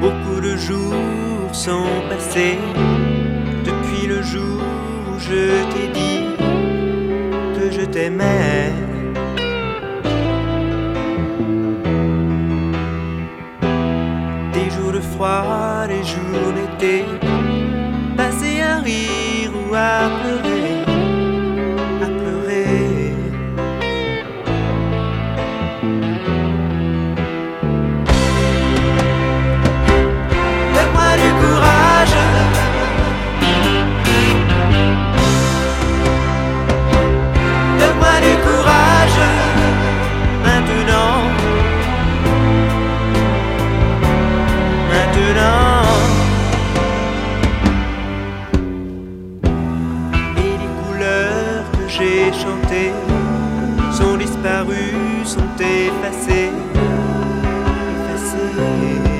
Beaucoup de jours sont passés depuis le jour où je t'ai dit que je t'aimais. Des jours de froid, des jours d'été, passés à rire ou à pleurer, à pleurer. Donne-moi du courage, donne-moi du courage, maintenant, maintenant. Et les couleurs que j'ai chantées sont disparues, sont effacées, effacées.